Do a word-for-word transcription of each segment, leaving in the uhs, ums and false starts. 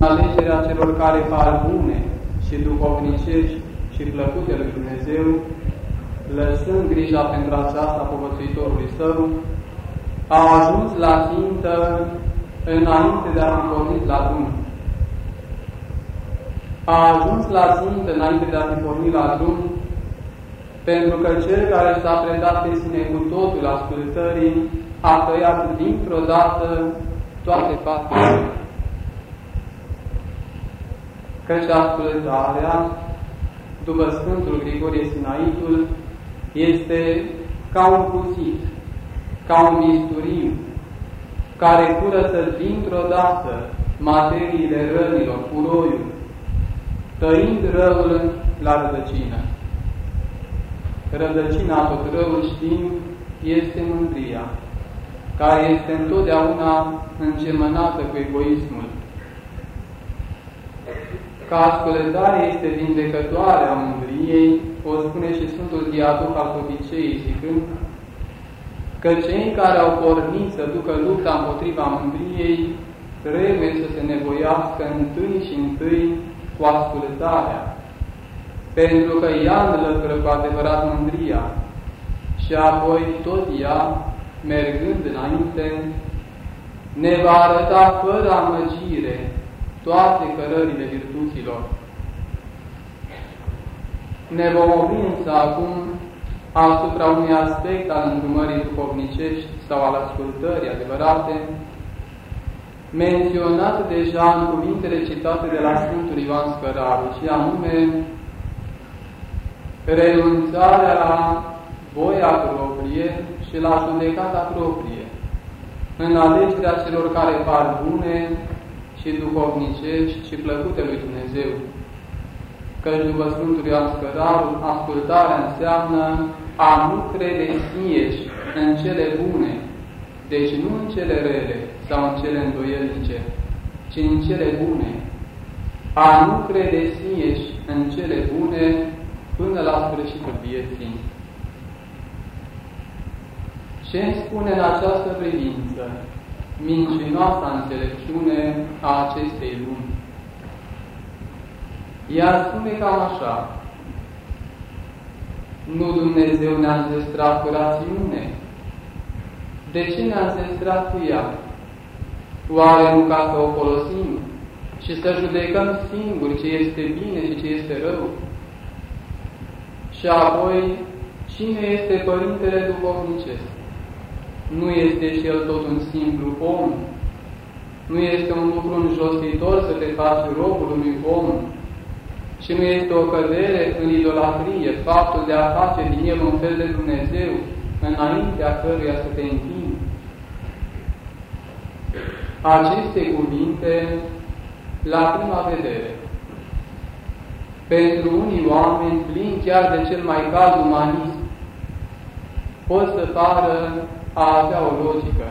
alegerea celor care par bune și duhovnicești și plăcute lui Dumnezeu, lăsând grija pentru aceasta povățuitorului său, a ajuns la țintă înainte de a fi pornit la drum. A ajuns la țintă înainte de a fi pornit la drum, pentru că cel care s-a predat pe sine cu totul ascultării a tăiat dintr-o dată toate patele. Căci ascultarea, după Sfântul Grigorie Sinaitul, este ca un cuțit, ca un bisturiu, care curăță dintr-o dată materiile rănilor, puroiul, tăind răul la rădăcină. Rădăcina tot răul, știm, este mândria, care este întotdeauna îngemănată cu egoismul. Că ascultarea este vindecătoare a mândriei, o spune și Sfântul Diadoc al Codicei, zicând că cei care au pornit să ducă lupta împotriva mândriei trebuie să se nevoiască întâi și întâi cu ascultarea, pentru că ea înlătură cu adevărat mândria și apoi tot ea, mergând înainte, ne va arăta fără amăgire toate cărările virtuților. Ne vom opri însă acum asupra unui aspect al îndrumării duhovnicești sau al ascultării adevărate, menționat deja în cuvintele citate de la Sfântul Ioan Scăraru, și anume renunțarea la voia proprie și la judecata proprie, în alegerea celor care par bune și duhovnicești și plăcute lui Dumnezeu. Căci după Sfântul Ioan Scăraru, ascultarea înseamnă a nu crede sieși în cele bune, deci nu în cele rele sau în cele îndoielnice, ci în cele bune. A nu crede sieși în cele bune până la sfârșitul vieții. Ce spune în această privință mincinoasa înțelepciune a acestei lumi? Ea spune cam așa: nu Dumnezeu ne-a înzestrat cu rațiune. De ce ne-a înzestrat cu ea? Oare nu ca să o folosim și să judecăm singuri ce este bine și ce este rău? Și apoi, cine este Părintele Duhovnicesc? Nu este și el tot un simplu om? Nu este un lucru înjositor să te faci robul unui om? Și nu este o cădere în idolatrie faptul de a face din el un fel de Dumnezeu înaintea căruia să te închini? Aceste cuvinte, la prima vedere, pentru unii oameni plini chiar de cel mai cald umanism, pot să pară a avea o logică.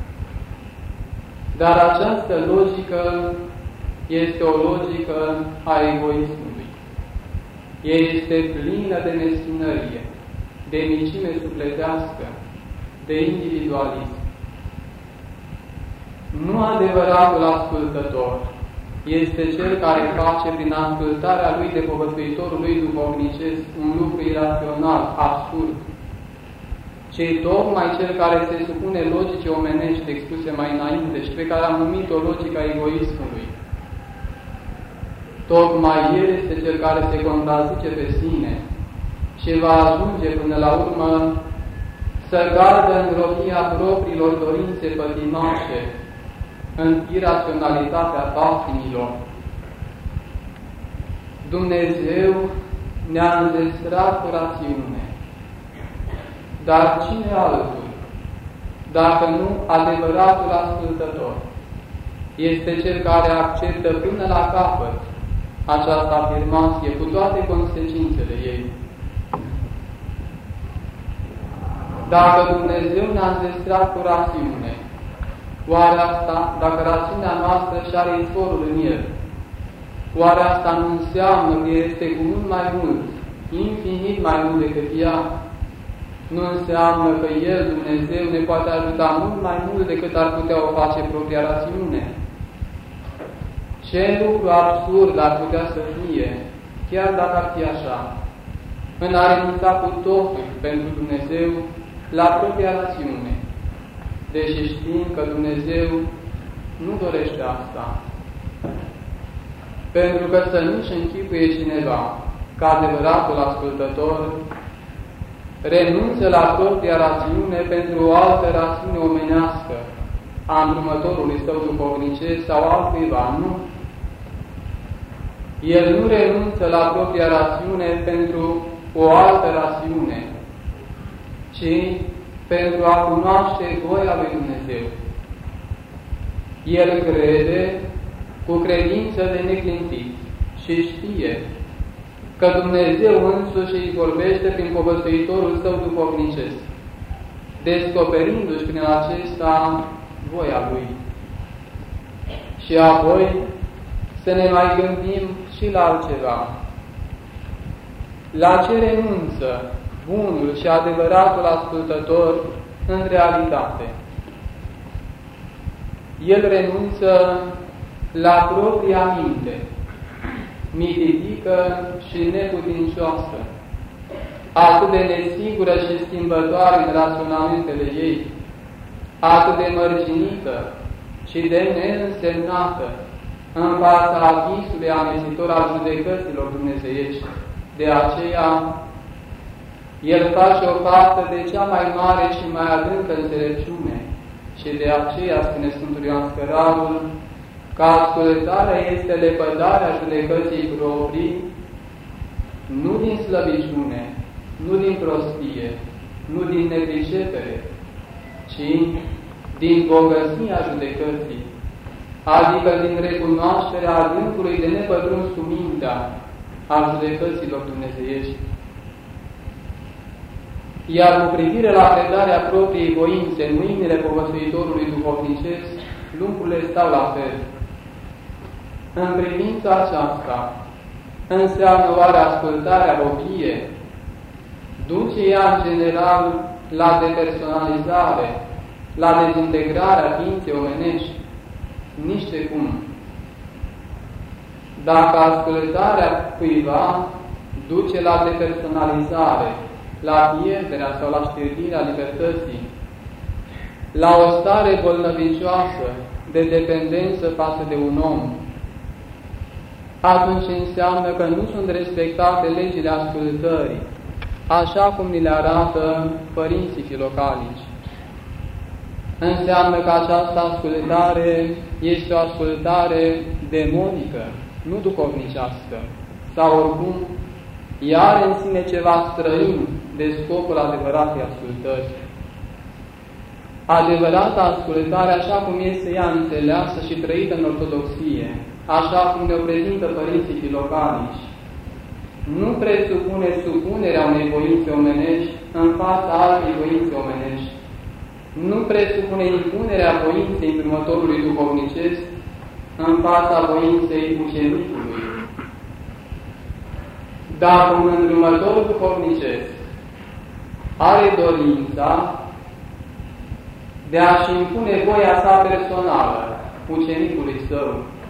Dar această logică este o logică a egoismului. Ea este plină de meschinărie, de micime sufletească, de individualism. Nu adevăratul ascultător este cel care face prin ascultarea lui de povățuitorul lui duhovnicesc un lucru irațional, absurd, ci tocmai cel care se supune logicii omenești expuse mai înainte și pe care am numit-o logica egoismului. Tocmai el este cel care se contrazice pe sine și va ajunge până la urmă să gardă în robia propriilor dorințe pătimoase, în iraționalitatea patimilor. Dumnezeu ne-a înzestrat cu rațiune. Dar cine altul, dacă nu adevăratul ascultător, este cel care acceptă până la capăt această afirmație cu toate consecințele ei. Dacă Dumnezeu ne-a înzestrat cu rațiune, oare asta, dacă rațiunea noastră și are izvorul în el, oare asta nu înseamnă că este cu mult mai mult, infinit mai mult decât ea? Nu înseamnă că El, Dumnezeu, ne poate ajuta mult mai mult decât ar putea o face propria rațiune? Ce lucru absurd ar putea să fie, chiar dacă ar fi așa, în a renunța cu totul pentru Dumnezeu la propria rațiune, deși știm că Dumnezeu nu dorește asta. Pentru că să nu-și închipuie cineva ca adevăratul ascultător, renunță la propria rațiune pentru o altă rațiune omenească, a îndrumătorului său duhovnicesc sau altcuiva, nu. El nu renunță la propria rațiune pentru o altă rațiune, ci pentru a cunoaște voia lui Dumnezeu. El crede cu credință de neclintit și știe că Dumnezeu însuși îi vorbește prin povățuitorul său duhovnicesc, descoperindu-și prin acesta voia lui. Și apoi să ne mai gândim și la altceva. La ce renunță bunul și adevăratul ascultător în realitate? El renunță la propria minte, mititică și neputincioasă, atât de nesigură și schimbătoare în raționamentele ei, atât de mărginită și de neînsemnată în fața abisului amesitor al judecăților dumnezeiești. De aceea, el face o faptă de cea mai mare și mai adâncă înțelepciune și de aceea, spune Sfântul Ioan Scărarul, că ascultarea este lepădarea judecății proprii, nu din slăbiciune, nu din prostie, nu din nepricepere, ci din bogăția judecății, adică din recunoașterea adâncului de nepătruns cu mintea a judecăților dumnezeiești. Iar cu privire la predarea propriei voințe în mâinile povățuitorului duhovnicesc, lucrurile stau la fel. În privința aceasta, înseamnă oare ascultarea robie? Duce ea în general la depersonalizare, la dezintegrarea ființei omenești? Nici de cum. Dacă ascultarea cuiva duce la depersonalizare, la pierderea sau la știrbirea libertății, la o stare bolnăvicioasă de dependență față de un om, atunci înseamnă că nu sunt respectate legile ascultării, așa cum ni le arată părinții filocalici. Înseamnă că această ascultare este o ascultare demonică, nu duhovnicească, sau oricum, ea are în sine ceva străin de scopul adevăratei ascultări. Adevărata ascultare, așa cum este ea înțeleasă și trăită în ortodoxie, așa cum ne-o prezintă părinții filocalici, nu presupune supunerea unei voințe omenești în fața altei voințe omenești. Nu presupune impunerea voinței îndrumătorului duhovnicesc în fața voinței ucenicului. Dacă un îndrumător duhovnicesc are dorința de a-și impune voia sa personală ucenicului său,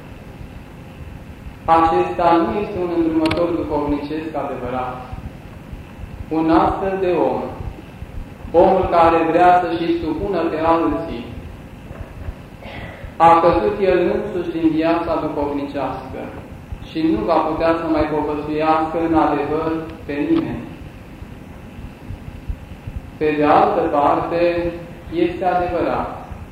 acesta nu este un îndrumător duhovnicesc adevărat. Un astfel de om, omul care vrea să-și supună pe alții, a căzut el însuși din viața duhovnicească și nu va putea să mai povățuiască în adevăr pe nimeni. Pe de altă parte, este adevărat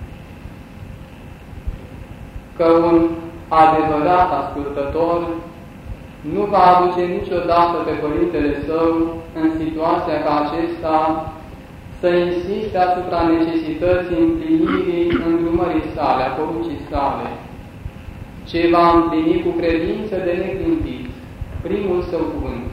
că un adevărat ascultător nu va aduce niciodată pe părintele său în situația ca acesta să insiste asupra necesității împlinirii îndrumării sale, a poruncii sale, ce va împlini cu credință de neclintit primul său cuvânt.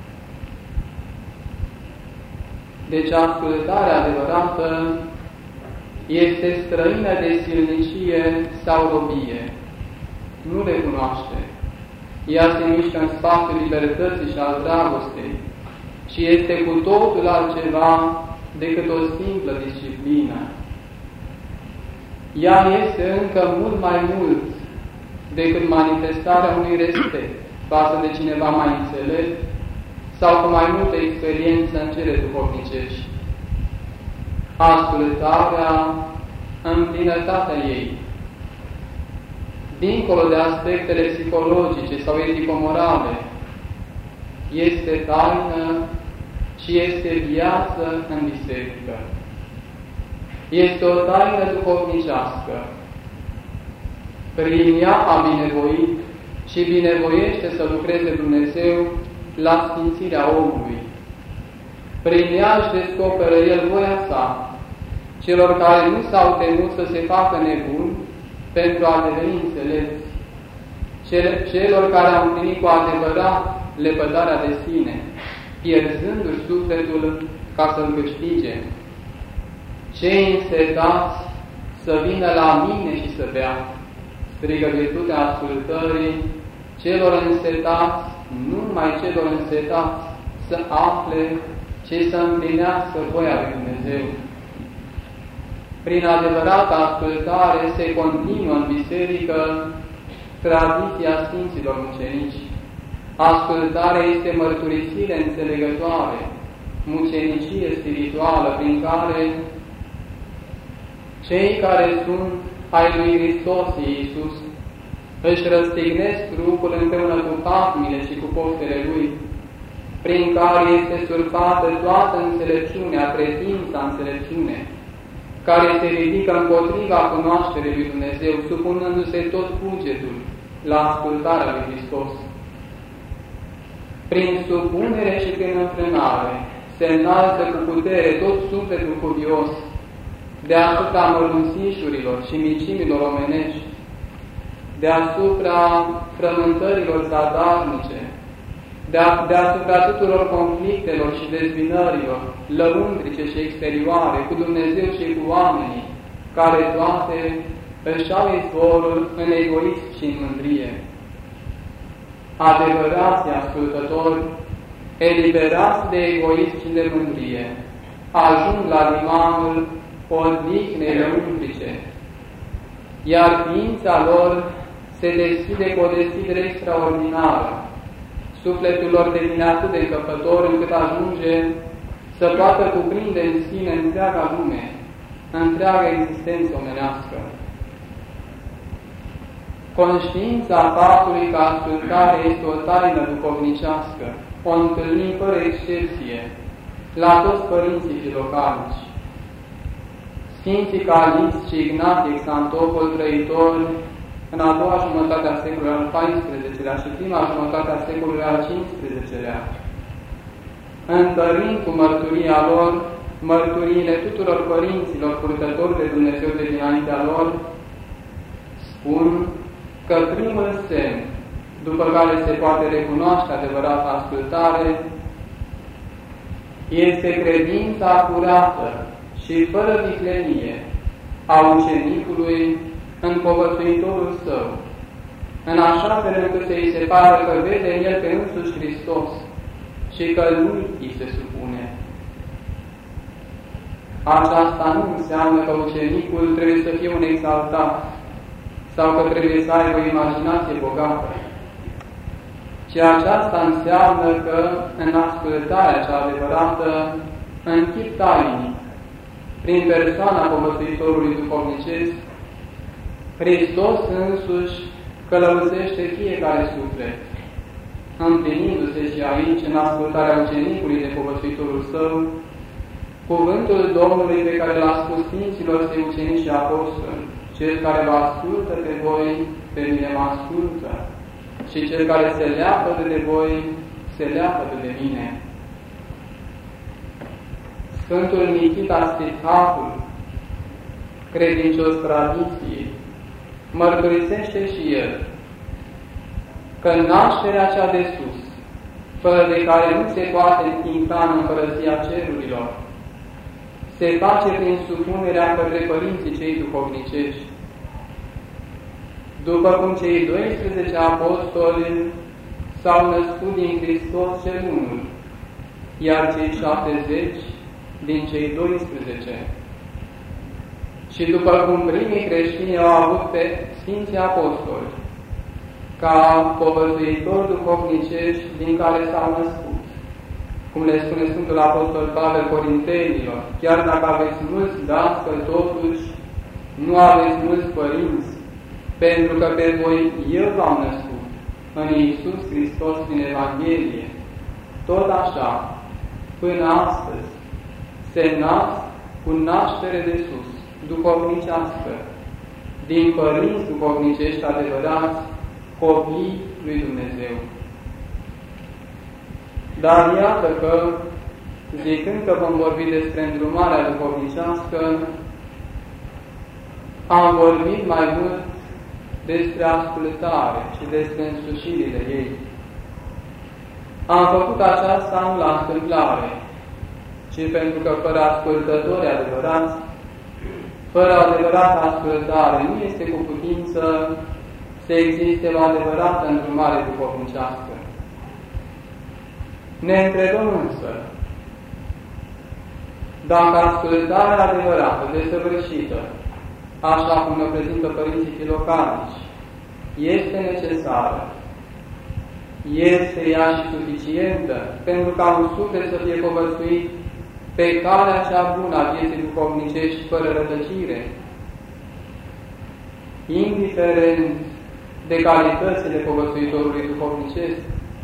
Deci ascultarea adevărată este străină de silnicie sau robie. Nu le cunoaște. Ea se mișcă în spațiul libertății și al dragostei și este cu totul altceva decât o simplă disciplină. Ea este încă mult mai mult decât manifestarea unui respect față de cineva mai înțelept sau cu mai multă experiență în cele duhovnicești. Ascultarea în plinătatea ei, dincolo de aspectele psihologice sau etico-morale, este taină și este viață în biserică. Este o taină duhovnicească. Prin ea a binevoit și binevoiește să lucreze Dumnezeu la sfințirea omului. Prin ea își descoperă El voia sa, celor care nu s-au temut să se facă nebuni pentru a deveni înțelepți, celor care au împlinit cu adevărat lepădarea de sine, pierzându-și sufletul ca să-l câștige. Cei însetați să vină la mine și să bea, strigă virtutea ascultării, celor însetați, numai celor însetați, să afle și să împlinească voia lui Dumnezeu. Prin adevărată ascultare se continuă în biserică tradiția Sfinților Mucenici. Ascultarea este mărturisire înțelegătoare, mucenicie spirituală, prin care cei care sunt ai lui Hristos Iisus își răstignesc trupul împreună cu patmile și cu poftele Lui, prin care este surpată toată înțelepciunea, credința înțelepciune, care se ridică împotriva cunoașterii lui Dumnezeu, supunându-se tot cugetul la ascultarea lui Hristos. Prin supunere și prin înfrânare se înalță cu putere tot sufletul cuvios deasupra mărunțișurilor și micimilor omenești, deasupra frământărilor zadarnice, deasupra tuturor conflictelor și dezbinărilor, lăuntrice și exterioare, cu Dumnezeu și cu oamenii, care toate își au izvorul în egoism și în mândrie. Adevărații ascultători, eliberați de egoism și de mândrie, ajung la limanul odihnei lăuntrice, iar ființa lor se deschide cu o deschidere extraordinară. Sufletul lor devine atât de încăpător încât ajunge să poată cuprinde în sine întreaga lume, întreaga existență omenească. Conștiința faptului că ascultarea este o taină duhovnicească, o întâlnim fără excepție la toți părinții filocalici. Sfinții Calist și Ignatie Xantopol, trăitori în a doua jumătate a secolului al paisprezecelea și prima jumătate a secolului al cincisprezecelea, întărind cu mărturia lor mărturiile tuturor părinților purtători de Dumnezeu de dinaintea lor, spun că primul semn după care se poate recunoaște adevărata ascultare este credința curată și fără viclenie a ucenicului în povățuitorul său, în așa fel încât să-i se pară că vede în el pe însuși Hristos și că lui îi se supune. Aceasta nu înseamnă că ucenicul trebuie să fie un exaltat sau că trebuie să aibă o imaginație bogată, ci aceasta înseamnă că în ascultarea cea adevărată, în chip tainic, prin persoana povățuitorului duhovnicesc, Hristos însuși călăuzește fiecare suflet, împlinindu-se și aici, în ascultarea ucenicului de povățuitorul său, cuvântul Domnului pe care l-a spus Sfinților Săi ucenici și apostoli: cel care vă ascultă pe voi, pe mine mă ascultă, și cel care se leapă de voi, se leapă de mine. Sfântul Nichita Stihacul, credincios tradiției, mărturisește și el că nașterea cea de sus, fără de care nu se poate intra în împărăția cerurilor, se face prin supunerea către părinții cei duhovnicești. După cum cei doisprezece apostoli s-au născut din Hristos cel unul, iar cei șaptezeci din cei doisprezece. Și după cum primii creștini au avut pe Sfinții Apostoli, ca povățuitori duhovnicești din care s-au născut. Cum le spune Sfântul Apostol Pavel Corintenilor, chiar dacă aveți mulți dascăli, totuși nu aveți mulți părinți, pentru că pe voi eu v-am născut în Iisus Hristos prin Evanghelie. Tot așa, până astăzi, se nasc cu naștere de sus, duhovnicească, din părinți duhovnicești adevărați, copii lui Dumnezeu. Dar iată că, zicând că vom vorbi despre îndrumarea duhovnicească, am vorbit mai mult despre ascultare și despre însușirile ei. Am făcut aceasta nu la întâmplare, ci pentru că fără ascultători adevărați, fără adevărată ascultare, nu este cu putință să existe o adevărată îndrumare duhovnicească. Ne întrebăm însă, dacă ascultarea adevărată, desăvârșită, așa cum ne prezintă părinții filocalici, este necesară, este ea și suficientă pentru ca un suflet să fie povățuit pe calea cea bună a vieții duhovnicești fără rătăcire, indiferent de calitățile povățuitorului duhovnicesc?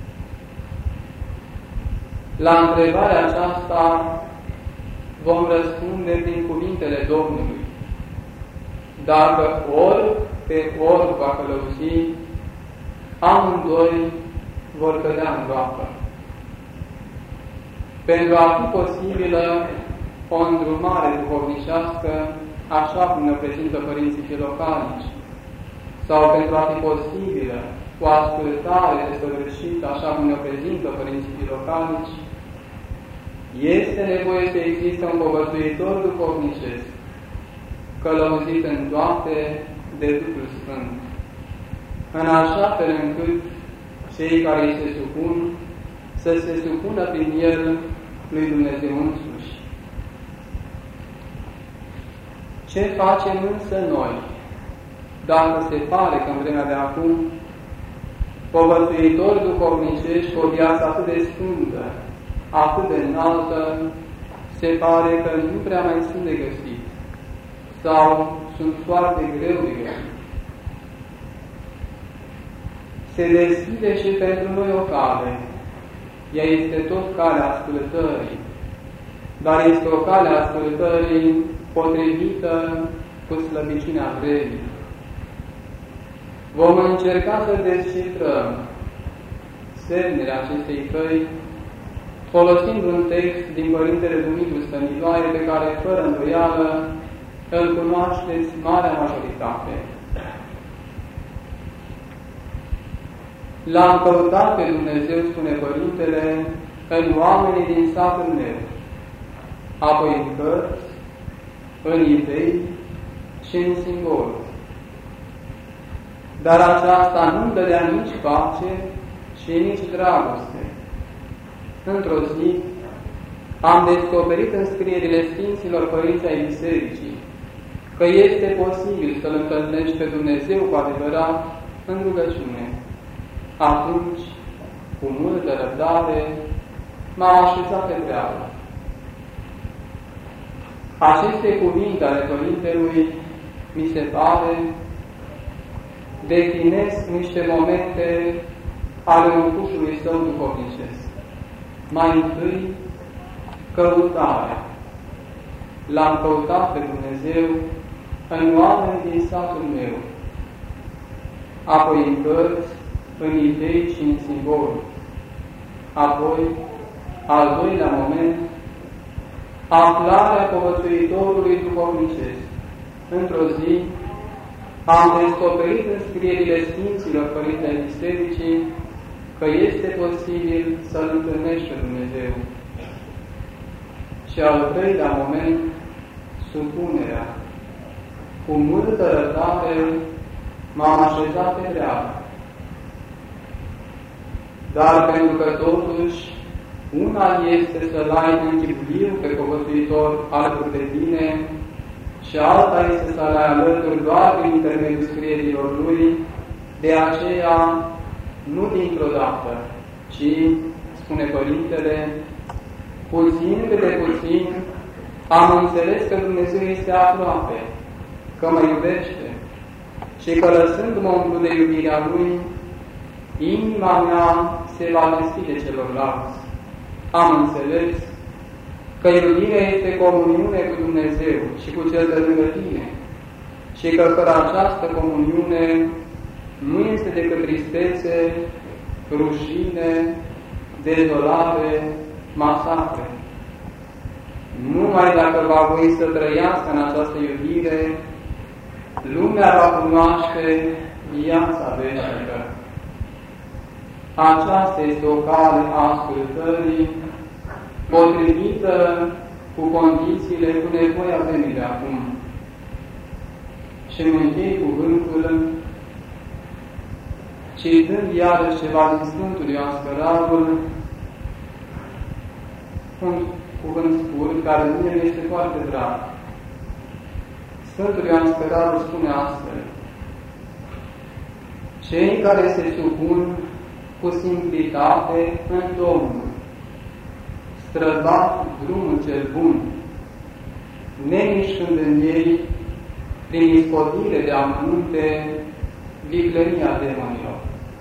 La întrebarea aceasta vom răspunde prin cuvintele Domnului. Dacă ori pe ori va călăuzi, amândoi vor cădea în groapă. Pentru a fi posibilă o îndrumare duhovnicească, așa cum ne prezintă părinții filocalici, sau pentru a fi posibilă o ascultare desăvârșită, așa cum ne prezintă părinții filocalici, este nevoie să existe un povățuitor duhovnicesc, călăuzit în toate de Duhul Sfânt, în așa fel încât cei care îi se supun să se supună prin el lui Dumnezeu însuși. Ce facem însă noi, dacă se pare că în vremea de acum povățuitori duhovnicești cu o viață atât de sfântă, atât de înaltă, se pare că nu prea mai sunt de găsit sau sunt foarte greu de găsit? Se deschide și pentru noi o cale. Ea este tot calea ascultării, dar este o cale a ascultării potrivită cu slăbiciunea vremii. Vom încerca să descifrăm semnele acestei căi, folosind un text din Părintele Dumitru Stăniloae, pe care, fără îndoială, îl cunoașteți marea majoritate. L-am căutat pe Dumnezeu, spune Părintele, în oamenii din satul meu, apoi în cărți, în idei și în simboluri. Dar aceasta nu-mi dădea nici pace și nici dragoste. Într-o zi am descoperit în scrierile Sfinților Părinți ai Bisericii că este posibil să-L întâlnești pe Dumnezeu cu adevărat în rugăciune. Atunci, cu multă răbdare, m-am așezat pe treabă. Aceste cuvinte ale Părintelui, mi se pare, definesc niște momente ale încușului său duhovnicesc. Mai întâi, căutarea. L-am căutat pe Dumnezeu în oameni din satul meu, apoi în cărți, în idei și în simboluri. Apoi, al doilea moment, aflarea povățuitorului duhovnicesc. Într-o zi, am descoperit în scrierile Sfinților Părinți ai Bisericii că este posibil să-L întâlnești pe Dumnezeu. Și al treilea moment, supunerea. Cu multă răbdare m-am așezat pe treabă. Dar pentru că totuși una este să-L ai în chip viu pe povățuitor alături de tine și alta este să-L ai alături doar prin intermediul scrierilor Lui, De aceea, nu dintr-o dată, ci, spune Părintele, puțin câte puțin am înțeles că Dumnezeu este aproape, că mă iubește și că lăsându-mă umplu de iubirea Lui, inima mea se va deschide celorlalți. Am înțeles că iubirea este comuniune cu Dumnezeu și cu Cel de lângă tine și că fără această comuniune nu este decât tristețe, rușine, dezolare, masacre. Numai dacă va voi să trăiască în această iubire, lumea va cunoaște viața veșnică. Aceasta este o cale a ascultării potrivită cu condițiile, cu nevoia vremii de acum. Și îmi închei cuvântul citând iarăși ceva din Sfântul Ioan Scărarul, un cuvânt scurt care mie mi este foarte drag. Sfântul Ioan Scărarul spune astfel: cei care se supun cu simplitate în Domnul străbat drumul cel bun, nemișcând în ei, prin ispodire de amănunte, viclenia demonilor.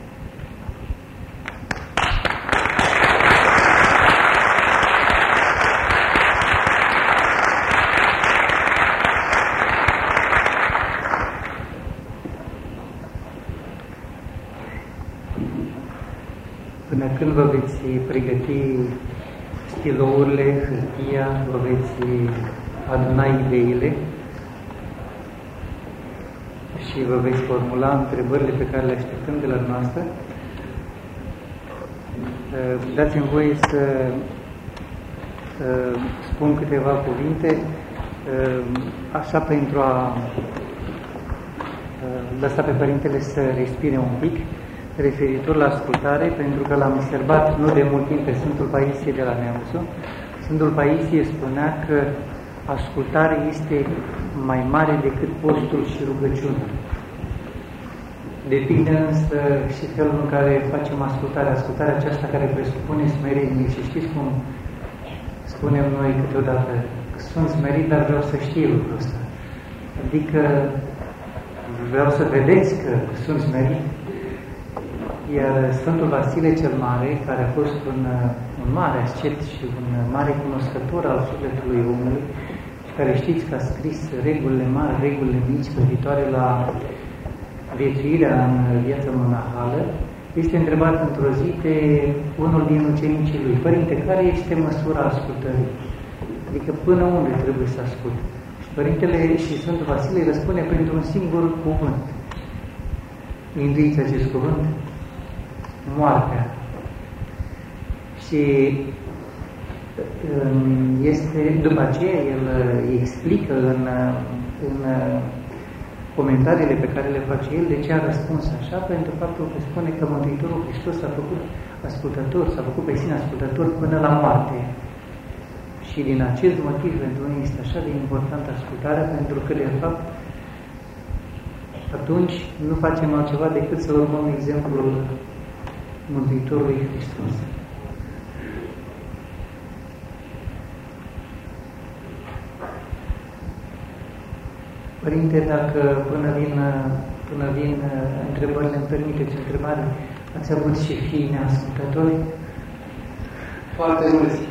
Până când vă veți pregăti stilourile, hârtia, vă veți aduna ideile și vă veți formula întrebările pe care le așteptăm de la noastră, dați-mi voie să spun câteva cuvinte, așa pentru a lăsa pe Părintele să respire un pic, referitor la ascultare, pentru că l-am observat nu de mult timp pe Sfântul Paisie de la Neamțu. Sfântul Paisie spunea că ascultarea este mai mare decât postul și rugăciunea. Depinde însă și felul în care facem ascultarea, ascultarea aceasta care presupune smerenie. Și știți cum spunem noi câteodată, că sunt smerit, dar vreau să știu lucrul ăsta. Adică vreau să vedeți că sunt smerit. Iar Sfântul Vasile cel Mare, care a fost un, un mare ascet și un mare cunoscător al sufletului omului, și care știți că a scris regulile mari, regulile mici, privitoare la viețuirea în viața monahală, este întrebat într-o zi de unul din ucenicii lui: Părinte, care este măsura ascultării? Adică până unde trebuie să ascult? Și Părintele și Sfântul Vasile îi răspunde printr-un singur cuvânt. Induiți acest cuvânt? Moartea. Și este, după aceea el explică în, în comentariile pe care le face el de ce a răspuns așa, pentru faptul că spune că Mântuitorul Hristos s-a făcut ascultător, s-a făcut pe sine ascultător până la moarte. Și din acest motiv pentru noi este așa de importantă ascultarea, pentru că de fapt atunci nu facem altceva decât să urmăm exemplul Mântuitorului Hristos. Părinte, dacă până vin, până vin întrebările, îmi permiteți o întrebare, ați avut și fii neascultători? Foarte mulți.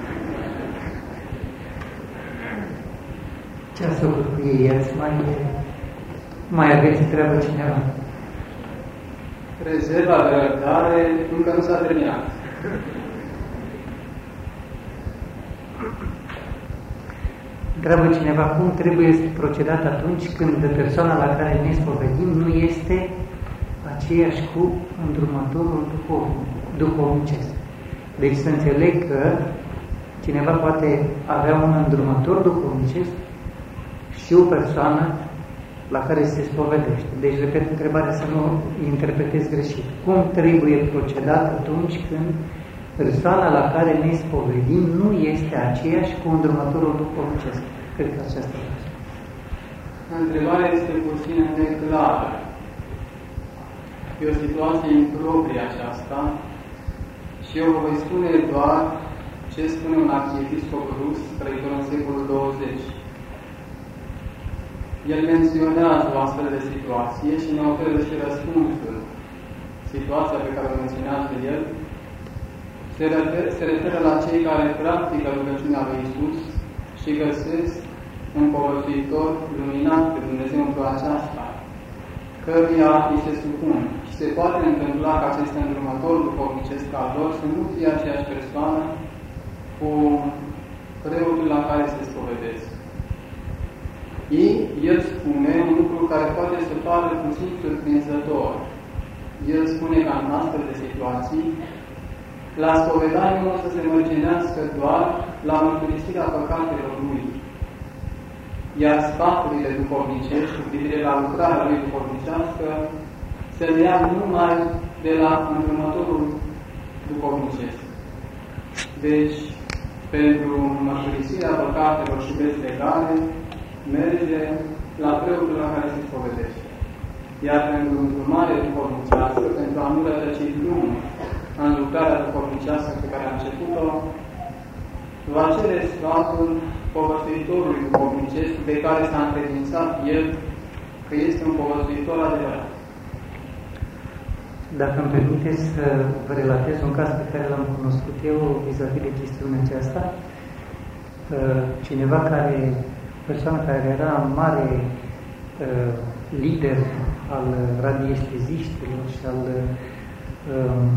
Ce ați făcut cu ei? Ați mai, mai aveți treabă cineva? Rezerva de răbdare încă nu s-a terminat. Întreabă cineva cum trebuie procedat atunci când persoana la care ne spovedim nu este aceeași cu îndrumătorul duhovnicesc. Deci să înțeleg că cineva poate avea un îndrumător duhovnicesc și o persoană la care se spovedește. Deci, repet întrebarea să nu interpretez greșit. Cum trebuie procedat atunci când persoana la care ne spovedim nu este aceeași cu îndrumătorul duhovnicesc? Cred că aceasta este. Întrebarea este puțin neclară. E o situație improprie aceasta și eu vă voi spune doar ce spune un arhiepiscop rus trăitor în secolul douăzeci. El menționează o astfel de situație și ne oferă și răspunsul. Situația pe care o menționează el se referă, se referă la cei care practică rugăciunea lui Iisus și găsesc un povățuitor luminat pe Dumnezeu într-o aceasta, căruia îi se supun. Și se poate întâmpla ca acest îndrumător duhovnicesc al lor să nu fie aceeași persoană cu preotul la care se spovedesc. Ei, el spune un lucru care poate să pară puțin surprinzător. El spune că în astfel de situații, la spovedanie nu o să se mărginească doar la mărturisirea păcatelor lui, iar sfaturile duhovnicești cu privire la lucrarea lui duhovnicească se le ia numai de la îndrumătorul duhovnicesc. Deci, pentru mărturisirea păcatelor și vieți legale, merge la preotul la care se spovedește. Iar pentru îndrumare duhovnicească, pentru a nu rătăci drumul în lucrarea duhovnicească pe care a început-o, va cere sfatul povățuitorului duhovnicesc de care s-a încredințat el că este un povățuitor adevărat. Dacă îmi permiteți să vă relatez un caz pe care l-am cunoscut eu vis-a-vis de chestiunea aceasta, cineva care, persoana care era mare uh, lider al radiesteziștilor și al um,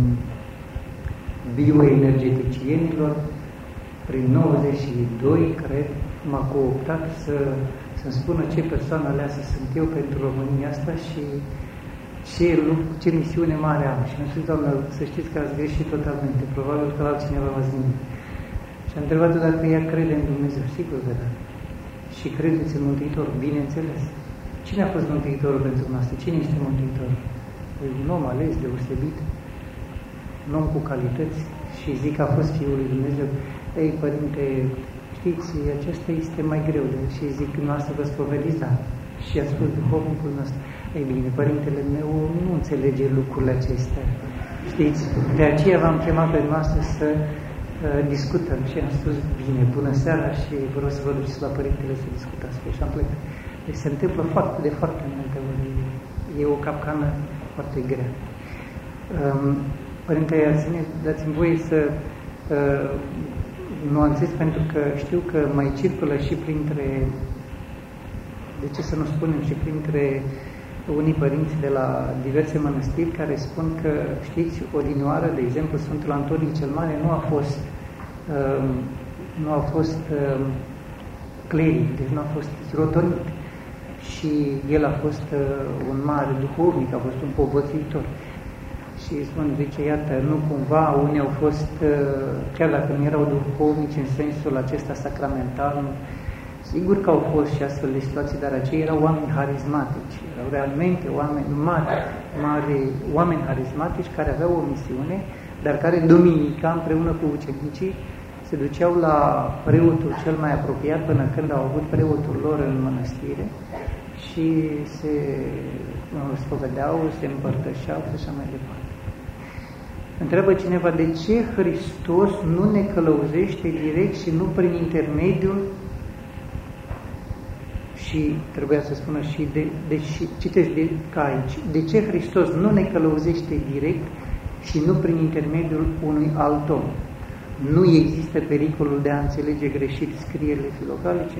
bioenergeticienilor, prin nouăzeci și doi, cred, m-a cooptat să, să-mi spună ce persoană aleasă sunt eu pentru România asta și ce, ce misiune mare am. Și am spus, doamnă, să știți că ați greșit totalmente, probabil că altcineva v-a zis. Și am întrebat-o dacă ea crede în Dumnezeu. Sigur că da. Și credeți în Mântuitor? Bineînțeles. Cine a fost Mântuitorul pentru noastră? Cine este Mântuitorul? Un om ales, deosebit, un om cu calități și zic că a fost Fiul lui Dumnezeu. Ei, Părinte, știți, acesta este mai greu de și zic, noastră vă spovediți, da. Și a spus duhovnicul nostru. Ei bine, Părintele meu nu înțelege lucrurile acestea. Știți, de aceea v-am chemat pe noastră să uh, discutăm și am spus, bine, bună seara și vreau să vă duceți la Părintele să discutați. Și am plecat. Deci se întâmplă foarte, de foarte multe ori. E o capcană foarte grea. Um, Părinte, dați-mi voie să uh, nuanțez, pentru că știu că mai circulă și printre, de ce să nu spunem, și printre unii părinți de la diverse mănăstiri care spun că, știți, odinioară, de exemplu, Sfântul Antonie cel Mare nu a fost uh, nu a fost uh, cleric, deci nu a fost hirotonit. Și el a fost uh, un mare duhovnic, a fost un povățuitor. Și spun, zice, iată, nu cumva unii au fost, uh, chiar dacă nu erau duhovnici în sensul acesta sacramental, sigur că au fost și astfel de situații, dar aceia erau oameni harismatici, erau realmente oameni mari, mari oameni harismatici care aveau o misiune, dar care duminica, împreună cu ucenicii, se duceau la preotul cel mai apropiat până când au avut preotul lor în mănăstire și se spovedeau, se împărtășeau și așa mai departe. Întreabă cineva, de ce Hristos nu ne călăuzește direct și nu prin intermediul, și trebuia să spună și de, de și, citeți de, ca aici, de ce Hristos nu ne călăuzește direct și nu prin intermediul unui alt om? Nu există pericolul de a înțelege greșit scrierile filocalice?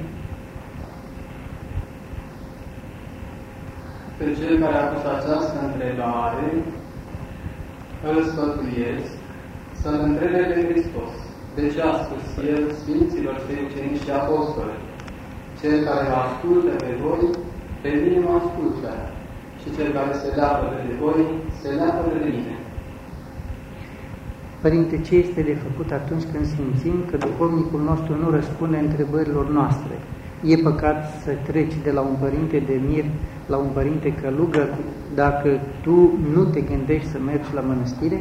Pe cel care a pus această întrebare, îl sfătuiesc să-L întrebe pe Hristos. De ce a spus El Sfinților Săi ucenici și apostoli? Cel care vă ascultă pe voi, pe mine mă ascultă. Și cel care se leapă de voi, se leapă de mine. Părinte, ce este de făcut atunci când simțim că duhovnicul nostru nu răspunde întrebărilor noastre? E păcat să treci de la un părinte de mir la un părinte călugăr dacă tu nu te gândești să mergi la mănăstire?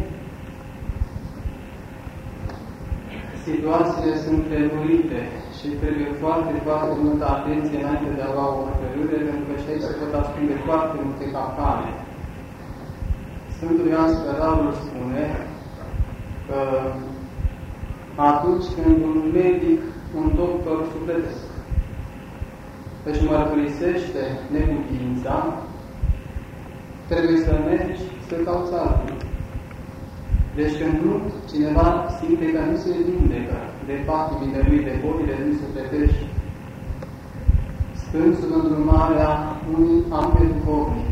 Situațiile sunt trebulite și trebuie foarte, foarte multă atenție înainte de a lua o hotărâre, pentru că și aici se pot ascunde foarte multe capcane. Sfântul Ioan Scăraru spune că atunci când un medic, un doctor sufletesc își mărturisește neputința, trebuie să mergi să cauți altul. Deci când nu, cineva simte că nu se vindecă de patimile lui, de bolile lui sufletești, stând sub îndrumarea unui ampe duhovnic,